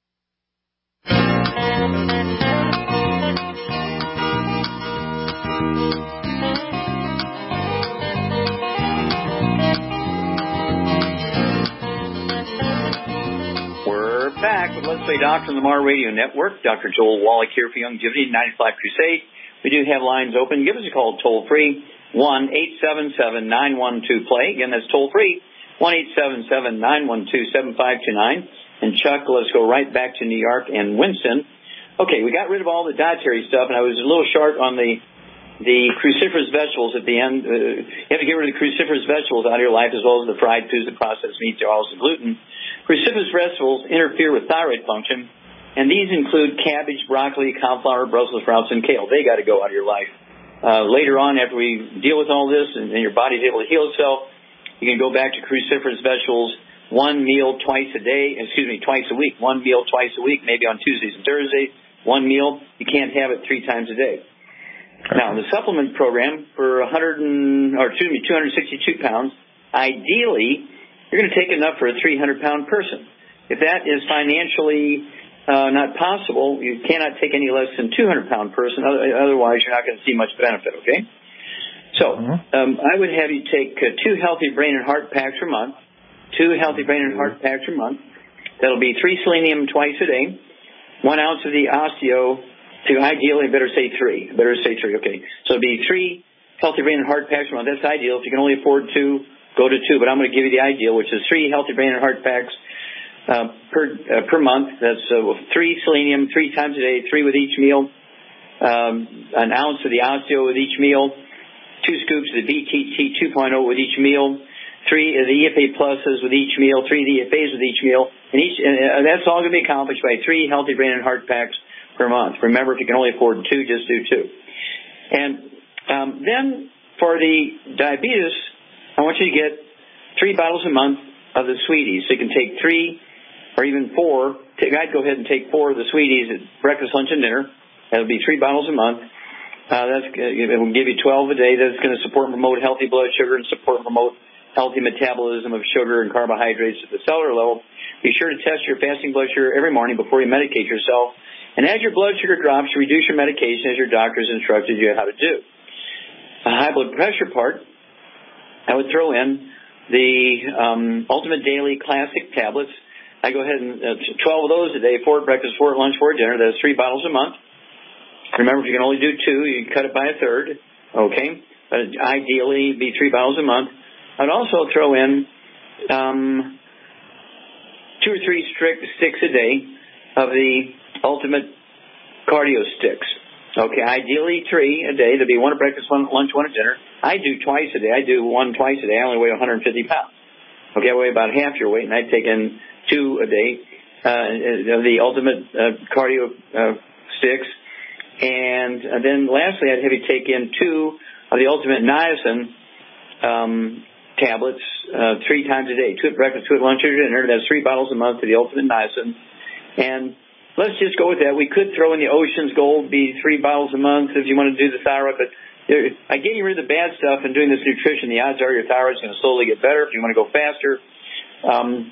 We're back with Let's Play Doctor on the Mar Radio Network. Doctor Joel Wallach here for Youngevity ninety-five Crusade. We do have lines open. Give us a call toll free, one eight seven seven, nine one two, play. Again, that's toll free, one eight seven seven, nine one two, seven five two nine. And Chuck, let's go right back to New York and Winston. Okay, we got rid of all the dietary stuff, and I was a little short on the the cruciferous vegetables at the end. Uh, you have to get rid of the cruciferous vegetables out of your life, as well as the fried foods, the processed meats, the oils, the gluten. Cruciferous vegetables interfere with thyroid function, and these include cabbage, broccoli, cauliflower, Brussels sprouts, and kale. They got to go out of your life. Uh, later on, after we deal with all this and, and your body's able to heal itself, you can go back to cruciferous vegetables. One meal twice a day, excuse me, twice a week. One meal twice a week, maybe on Tuesdays and Thursdays. One meal, you can't have it three times a day. Now, the supplement program for one hundred and, or excuse me, two hundred sixty-two pounds, ideally, you're going to take enough for a three hundred pound person. If that is financially uh, not possible, you cannot take any less than two hundred pound person. Otherwise, you're not going to see much benefit, okay? So, um, I would have you take uh, two healthy brain and heart packs per month. Two healthy brain and heart packs per month. That'll be three selenium twice a day, one ounce of the osteo, to ideally, better say three. Better say three, okay. So it'll be three healthy brain and heart packs per month. That's ideal. If you can only afford two, go to two. But I'm going to give you the ideal, which is three healthy brain and heart packs uh, per uh, per month. That's uh, three selenium, three times a day, three with each meal, um, an ounce of the osteo with each meal, two scoops of the B T T two point oh with each meal, three of the E F A pluses with each meal, three of the E F As with each meal, and each and that's all going to be accomplished by three healthy brain and heart packs per month. Remember, if you can only afford two, just do two. And um, then for the diabetes, I want you to get three bottles a month of the Sweeties. So you can take three or even four. I'd go ahead and take four of the Sweeties at breakfast, lunch, and dinner. That'll be three bottles a month. Uh, that's it will give you twelve a day. That's going to support and promote healthy blood sugar and support and promote healthy metabolism of sugar and carbohydrates at the cellular level. Be sure to test your fasting blood sugar every morning before you medicate yourself. And as your blood sugar drops, reduce your medication as your doctor's instructed you how to do. The high blood pressure part, I would throw in the um, Ultimate Daily Classic tablets. I go ahead and uh, twelve of those a day, four at breakfast, four at lunch, four at dinner. That's three bottles a month. Remember, if you can only do two, you can cut it by a third. Okay? But ideally, it'd be three bottles a month. I'd also throw in um, two or three strict sticks a day of the Ultimate Cardio Sticks. Okay, ideally three a day. There'd be one at breakfast, one at lunch, one at dinner. I do twice a day. I do one twice a day. I only weigh one hundred fifty pounds. Okay, I weigh about half your weight, and I take in two a day uh, of the Ultimate uh, Cardio uh, Sticks. And, and then lastly, I'd have you take in two of the Ultimate Niacin um, tablets uh, three times a day. Two at breakfast, two at lunch, or dinner. That's three bottles a month of the Ultimate Niacin. And let's just go with that. We could throw in the Ocean's Gold, be three bottles a month if you want to do the thyroid. But by getting rid of the bad stuff and doing this nutrition, the odds are your thyroid's going to slowly get better. If you want to go faster, um,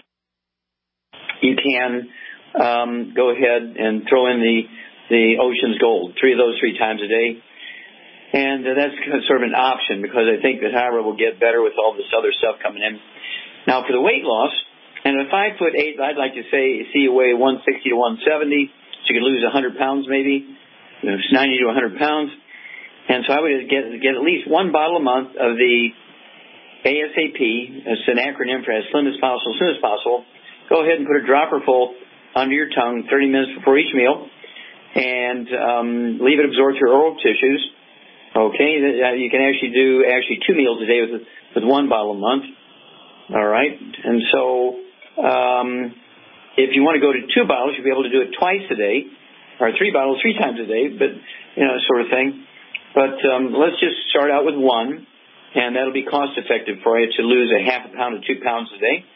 you can um, go ahead and throw in the the Ocean's Gold, three of those three times a day. And uh, that's sort of an option because I think the thyroid will get better with all this other stuff coming in. Now, for the weight loss, and at five foot eight, I'd like to say, see you weigh one sixty to one seventy, so you could lose one hundred pounds maybe, you know, ninety to one hundred pounds. And so I would get get at least one bottle a month of the ASAP. It's an acronym for as slim as possible, as soon as possible. Go ahead and put a dropper full under your tongue thirty minutes before each meal, and um, leave it absorb through oral tissues. Okay, you can actually do actually two meals a day with with one bottle a month. All right, and so um, if you want to go to two bottles, you'll be able to do it twice a day, or three bottles three times a day, but you know, sort of thing. But um, let's just start out with one, and that'll be cost effective for you to lose a half a pound to two pounds a day.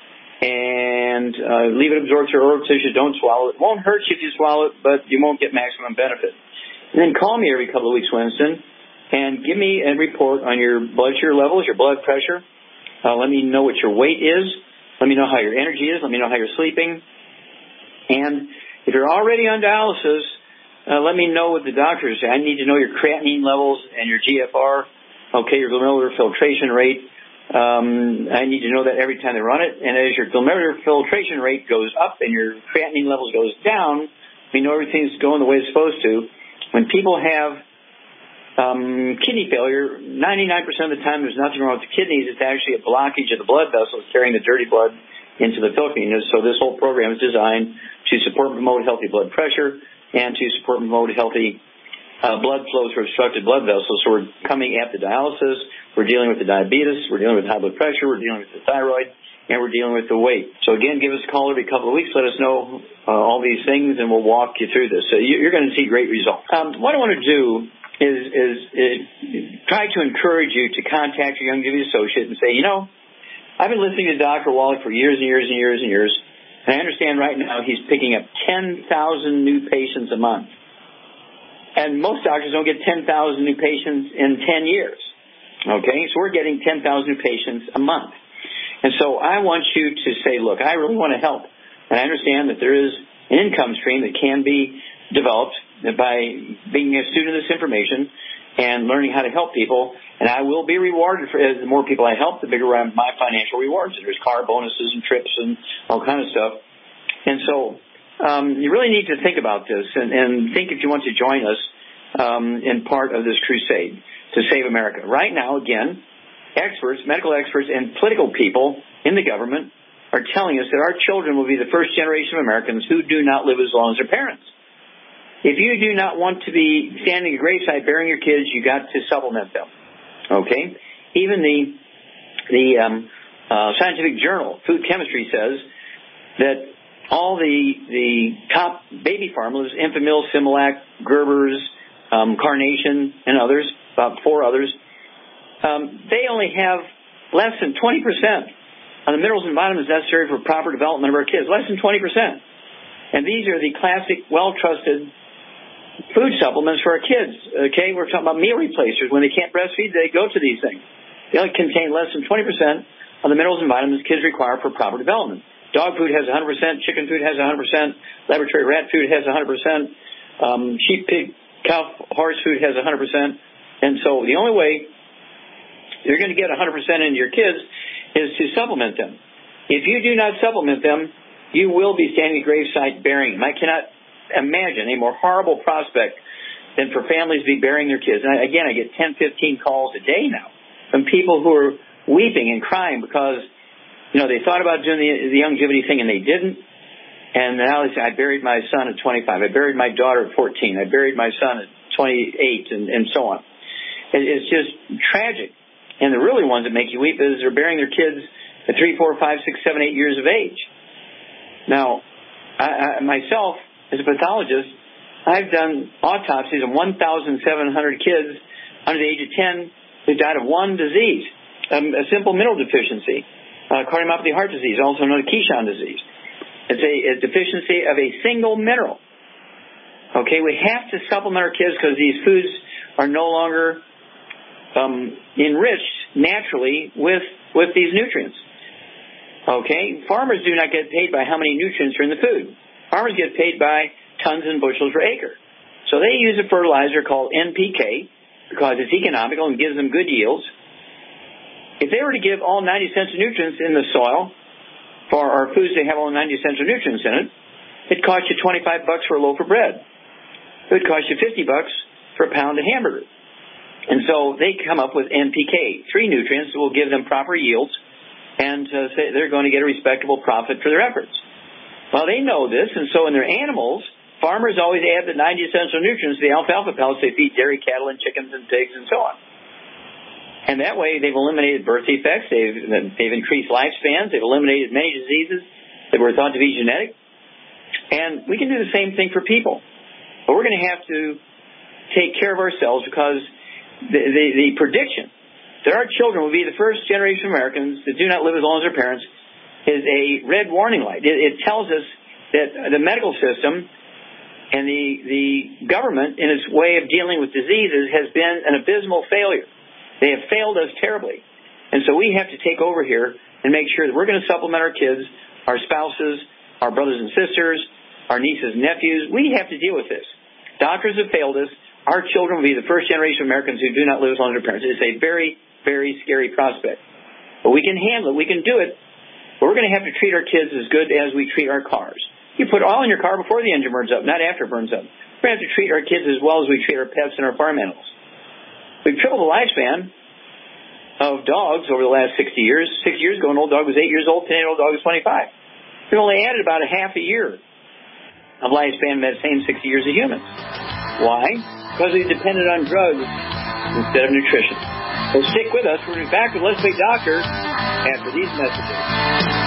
And uh, leave it absorb through oral tissue. Don't swallow it. It won't hurt you if you swallow it, but you won't get maximum benefit. And then call me every couple of weeks, Winston, and give me a report on your blood sugar levels, your blood pressure. Uh, let me know what your weight is. Let me know how your energy is. Let me know how you're sleeping. And if you're already on dialysis, uh, let me know what the doctors say. I need to know your creatinine levels and your G F R. Okay, your glomerular filtration rate. Um, I need to know that every time they run it. And as your glomerular filtration rate goes up and your creatinine levels goes down, we know everything's going the way it's supposed to. When people have um, kidney failure, ninety-nine percent of the time there's nothing wrong with the kidneys. It's actually a blockage of the blood vessels carrying the dirty blood into the Philippines. So this whole program is designed to support and promote healthy blood pressure and to support and promote healthy uh, blood flow through obstructed blood vessels. So we're coming at the dialysis, we're dealing with the diabetes, we're dealing with high blood pressure, we're dealing with the thyroid, and we're dealing with the weight. So again, give us a call every couple of weeks. Let us know uh, all these things, and we'll walk you through this. So you're going to see great results. Um, what I want to do is, is, is try to encourage you to contact your Youngevity associate and say, you know, I've been listening to Doctor Wallach for years and years and years and years, and I understand right now he's picking up ten thousand new patients a month. And most doctors don't get ten thousand new patients in ten years. Okay, so we're getting ten thousand new patients a month. And so I want you to say, look, I really want to help. And I understand that there is an income stream that can be developed by being a student of this information and learning how to help people. And I will be rewarded for as the more people I help, the bigger my financial rewards. There's car bonuses and trips and all kind of stuff. And so um, you really need to think about this and, and think if you want to join us um, in part of this crusade to save America. Right now, again, experts, medical experts, and political people in the government are telling us that our children will be the first generation of Americans who do not live as long as their parents. If you do not want to be standing at graveside burying your kids, you got to supplement them. Okay? Even the the um, uh, scientific journal, Food Chemistry, says that all the the top baby formulas, Enfamil, Similac, Gerber's, um, Carnation, and others, about four others, Um, they only have less than twenty percent on the minerals and vitamins necessary for proper development of our kids. Less than twenty percent. And these are the classic, well-trusted food supplements for our kids. Okay, we're talking about meal replacers. When they can't breastfeed, they go to these things. They only contain less than twenty percent of the minerals and vitamins kids require for proper development. Dog food has one hundred percent. Chicken food has one hundred percent. Laboratory rat food has one hundred percent. Um, sheep, pig, cow, horse food has one hundred percent. And so the only way you're going to get one hundred percent into your kids is to supplement them. If you do not supplement them, you will be standing at gravesite burying them. I cannot imagine a more horrible prospect than for families to be burying their kids. And I, again, I get ten, fifteen calls a day now from people who are weeping and crying because, you know, they thought about doing the, the Youngevity thing and they didn't. And now they say, I buried my son at twenty-five. I buried my daughter at fourteen. I buried my son at twenty-eight, and, and so on. It, it's just tragic. And the really ones that make you weep is they're burying their kids at three, four, five, six, seven, eight years of age. Now, I, I, myself, as a pathologist, I've done autopsies of one thousand seven hundred kids under the age of ten who died of one disease, um, a simple mineral deficiency, uh, cardiomyopathy heart disease, also known as Keyshawn disease. It's a, a deficiency of a single mineral. Okay, we have to supplement our kids because these foods are no longer Um, enriched naturally with with these nutrients. Okay, farmers do not get paid by how many nutrients are in the food. Farmers get paid by tons and bushels per acre. So they use a fertilizer called N P K because it's economical and gives them good yields. If they were to give all ninety cents of nutrients in the soil for our foods, they have all ninety cents of nutrients in it. It costs you twenty-five bucks for a loaf of bread. It would cost you fifty bucks for a pound of hamburger. And so they come up with N P K, three nutrients that will give them proper yields, and uh, say they're going to get a respectable profit for their efforts. Well, they know this, and so in their animals, farmers always add the ninety essential nutrients to the alfalfa pellets they feed dairy cattle and chickens and pigs and so on. And that way they've eliminated birth defects, they've, they've increased lifespans, they've eliminated many diseases that were thought to be genetic. And we can do the same thing for people. But we're going to have to take care of ourselves because The, the, the prediction that our children will be the first generation of Americans that do not live as long as their parents is a red warning light. It, it tells us that the medical system and the, the government in its way of dealing with diseases has been an abysmal failure. They have failed us terribly. And so we have to take over here and make sure that we're going to supplement our kids, our spouses, our brothers and sisters, our nieces and nephews. We have to deal with this. Doctors have failed us. Our children will be the first generation of Americans who do not live as long as their parents. It's a very, very scary prospect. But we can handle it. We can do it. But we're going to have to treat our kids as good as we treat our cars. You put oil in your car before the engine burns up, not after it burns up. We're going to have to treat our kids as well as we treat our pets and our farm animals. We've tripled the lifespan of dogs over the last sixty years. Six years ago, an old dog was eight years old. Today, an old dog is twenty-five. We've only added about a half a year of lifespan in that same sixty years of humans. Why? Because we depended on drugs instead of nutrition. So stick with us. We'll be back with Let's Play Doctor after these messages.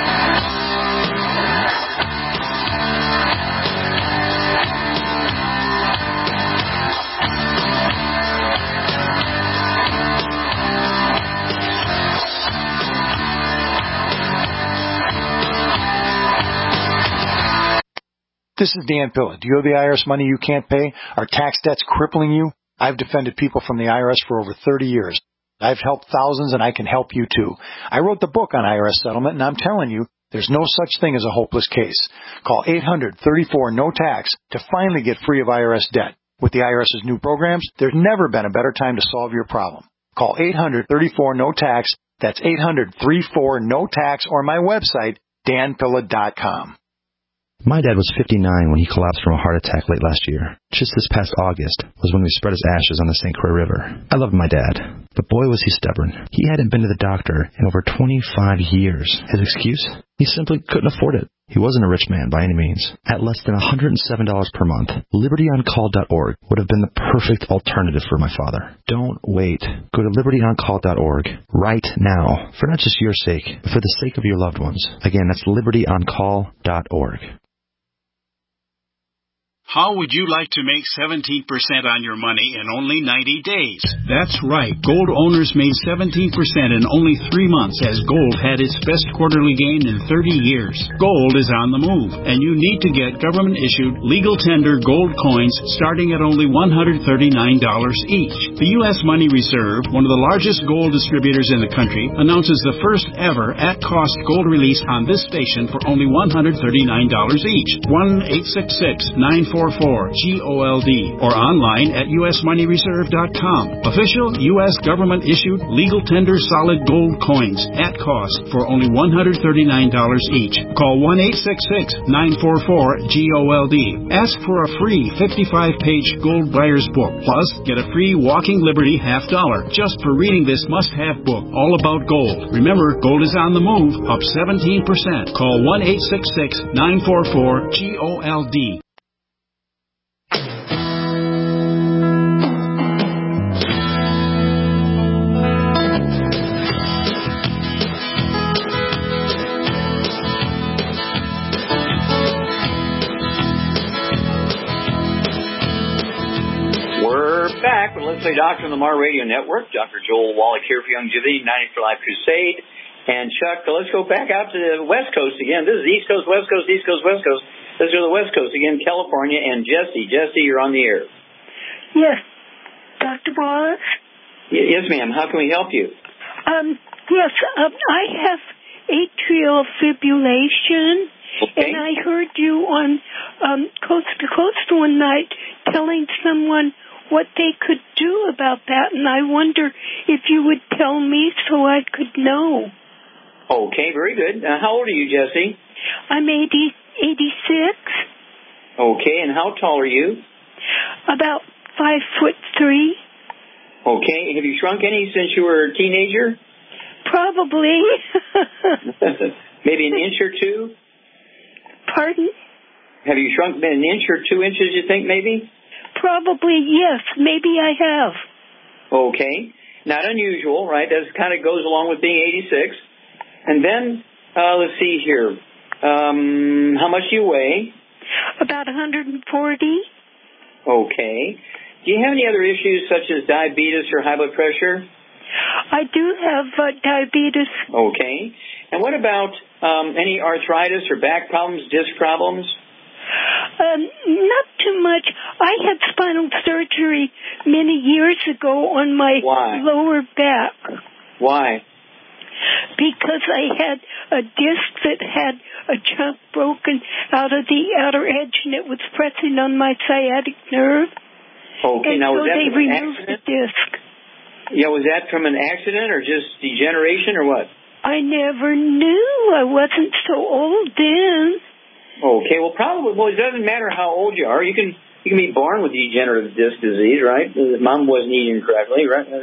This is Dan Pilla. Do you owe the I R S money you can't pay? Are tax debts crippling you? I've defended people from the I R S for over thirty years. I've helped thousands, and I can help you too. I wrote the book on I R S settlement, and I'm telling you, there's no such thing as a hopeless case. Call eight hundred, thirty-four, no tax to finally get free of I R S debt. With the IRS's new programs, there's never been a better time to solve your problem. Call eight hundred, thirty-four, no tax. That's eight hundred, thirty-four, no tax, or my website, dan pilla dot com. My dad was fifty-nine when he collapsed from a heart attack late last year. Just this past August was when we spread his ashes on the Saint Croix River. I loved my dad, but boy was he stubborn. He hadn't been to the doctor in over twenty-five years. His excuse? He simply couldn't afford it. He wasn't a rich man by any means. At less than one hundred seven dollars per month, liberty on call dot org would have been the perfect alternative for my father. Don't wait. Go to liberty on call dot org right now, for not just your sake, but for the sake of your loved ones. Again, that's liberty on call dot org. How would you like to make seventeen percent on your money in only ninety days? That's right. Gold owners made seventeen percent in only three months as gold had its best quarterly gain in thirty years. Gold is on the move, and you need to get government-issued, legal tender gold coins starting at only one hundred thirty-nine dollars each. The U S Money Reserve, one of the largest gold distributors in the country, announces the first ever at-cost gold release on this station for only one hundred thirty-nine dollars each. one eight six six, nine four four, G O L D or online at U S money reserve dot com. Official U S government-issued legal tender solid gold coins at cost for only one hundred thirty-nine dollars each. Call one eight six six, nine four four, G O L D. Ask for a free fifty-five page gold buyer's book. Plus, get a free Walking Liberty half dollar just for reading this must-have book all about gold. Remember, gold is on the move, up seventeen percent. Call one eight six six, nine four four, G O L D. Back with Let's Play Doctor on the Mar Radio Network. Doctor Joel Wallach here for Youngevity, ninety for Life Crusade. And Chuck, let's go back out to the West Coast again. This is East Coast, West Coast, East Coast, West Coast. Let's go to the West Coast again, California, and Jesse. Jesse, you're on the air. Yes, Doctor Wallach? Y- yes, ma'am. How can we help you? Um, yes, um, I have atrial fibrillation. Okay. And I heard you on um, Coast to Coast one night telling someone what they could do about that, and I wonder if you would tell me so I could know. Okay, very good. Uh, how old are you, Jesse? I'm eighty, eighty-six. Okay, and how tall are you? About five foot three. Okay, have you shrunk any since you were a teenager? Probably. Maybe an inch or two? Pardon? Have you shrunk an inch or two inches, you think, maybe? Probably, yes. Maybe I have. Okay. Not unusual, right? That kind of goes along with being eighty-six. And then, uh, let's see here. Um, how much do you weigh? About one hundred forty. Okay. Do you have any other issues such as diabetes or high blood pressure? I do have uh, diabetes. Okay. And what about um, any arthritis or back problems, disc problems? Um, not too much. I had spinal surgery many years ago on my Why? lower back. Why? Because I had a disc that had a chunk broken out of the outer edge, and it was pressing on my sciatic nerve. Okay, and now so was that they from an removed accident? the disc. Yeah, was that from an accident or just degeneration or what? I never knew. I wasn't so old then. Okay, well, probably. Well, it doesn't matter how old you are. You can you can be born with degenerative disc disease, right? If mom wasn't eating correctly, right?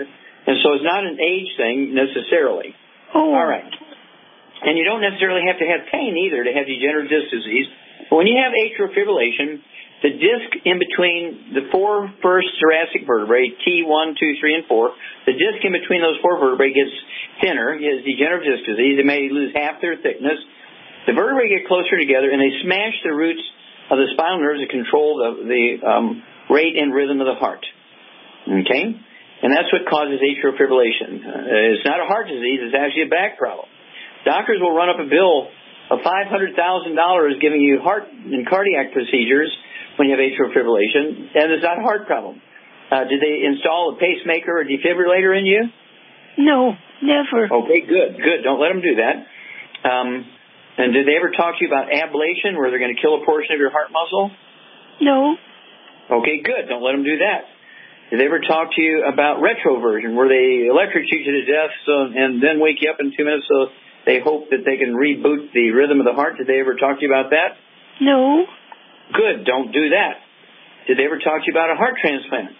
And so it's not an age thing necessarily. Oh. All right. And you don't necessarily have to have pain either to have degenerative disc disease. But when you have atrial fibrillation, the disc in between the four first thoracic vertebrae, T one, two, three, and four, the disc in between those four vertebrae gets thinner, is degenerative disc disease. They may lose half their thickness. The vertebrae get closer together, and they smash the roots of the spinal nerves that control the, the um, rate and rhythm of the heart. Okay? And that's what causes atrial fibrillation. Uh, it's not a heart disease. It's actually a back problem. Doctors will run up a bill of five hundred thousand dollars giving you heart and cardiac procedures when you have atrial fibrillation, and it's not a heart problem. Uh, did they install a pacemaker or defibrillator in you? No, never. Okay, good, good. Don't let them do that. Um, and did they ever talk to you about ablation, where they're going to kill a portion of your heart muscle? No. Okay, good. Don't let them do that. Did they ever talk to you about retroversion, where they electrocute you to death so, and then wake you up in two minutes so they hope that they can reboot the rhythm of the heart? Did they ever talk to you about that? No. Good. Don't do that. Did they ever talk to you about a heart transplant?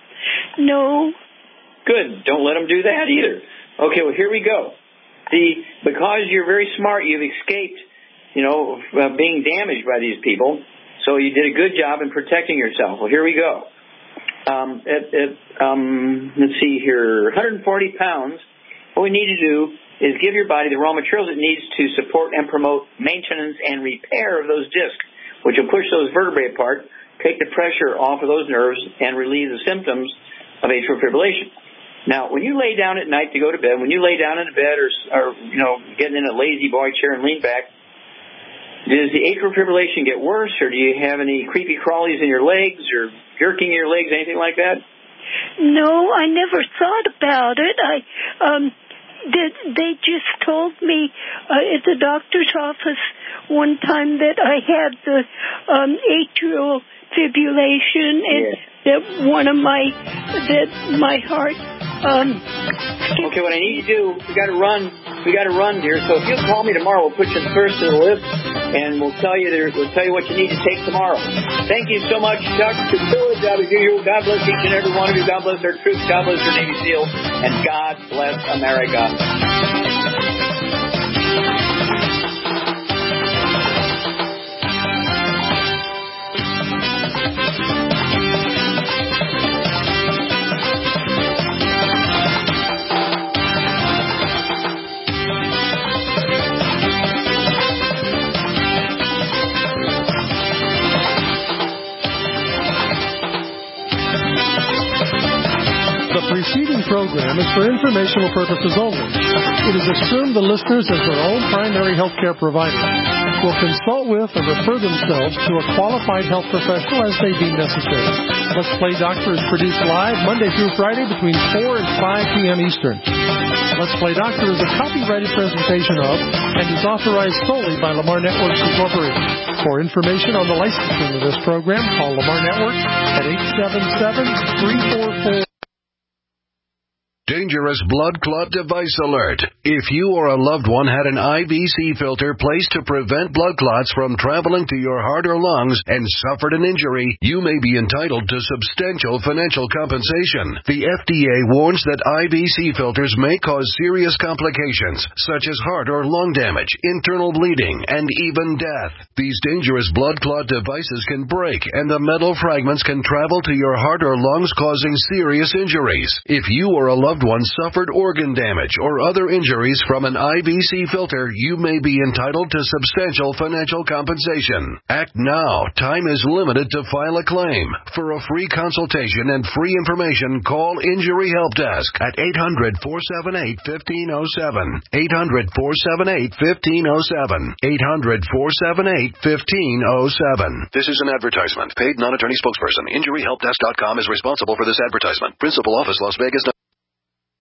No. Good. Don't let them do that either. Okay, well, here we go. The because you're very smart, you've escaped, you know, uh, being damaged by these people, so you did a good job in protecting yourself. Well, here we go. Um, at, at, um, let's see here, one hundred forty pounds, what we need to do is give your body the raw materials it needs to support and promote maintenance and repair of those discs, which will push those vertebrae apart, take the pressure off of those nerves, and relieve the symptoms of atrial fibrillation. Now, when you lay down at night to go to bed, when you lay down in a bed or, or you know, getting in a lazy boy chair and lean back, does the atrial fibrillation get worse, or do you have any creepy crawlies in your legs or jerking in your legs, anything like that? No, I never thought about it. I um, did, they just told me uh, at the doctor's office one time that I had the um, atrial fibrillation and yes. that one of my that my heart. Um, okay, what I need to do, we got to run. We got to run, dear. So if you'll call me tomorrow, we'll put you first to the list, and we'll tell you there, we'll tell you what you need to take tomorrow. Thank you so much, Doctor Phillips. God bless each and every one of you. God bless our troops. God bless our Navy SEALs, and God bless America. The preceding program is for informational purposes only. It is assumed the listeners, as their own primary health care provider, will consult with or refer themselves to a qualified health professional as they deem necessary. Let's Play Doctor is produced live Monday through Friday between four and five p.m. Eastern. Let's Play Doctor is a copyrighted presentation of and is authorized solely by Lamar Networks Incorporated. For information on the licensing of this program, call Lamar Networks at eight seven seven, three four four. Dangerous blood clot device alert. If you or a loved one had an I V C filter placed to prevent blood clots from traveling to your heart or lungs and suffered an injury, you may be entitled to substantial financial compensation. The F D A warns that I V C filters may cause serious complications, such as heart or lung damage, internal bleeding, and even death. These dangerous blood clot devices can break, and the metal fragments can travel to your heart or lungs, causing serious injuries. If you or a loved one suffered organ damage or other injuries from an I V C filter, you may be entitled to substantial financial compensation. Act now. Time is limited to file a claim. For a free consultation and free information, call Injury Help Desk at eight hundred, four seven eight, one five zero seven. eight hundred, four seven eight, one five zero seven. eight hundred, four seven eight, one five zero seven. This is an advertisement. Paid non-attorney spokesperson. Injury Help Desk dot com is responsible for this advertisement. Principal office, Las Vegas.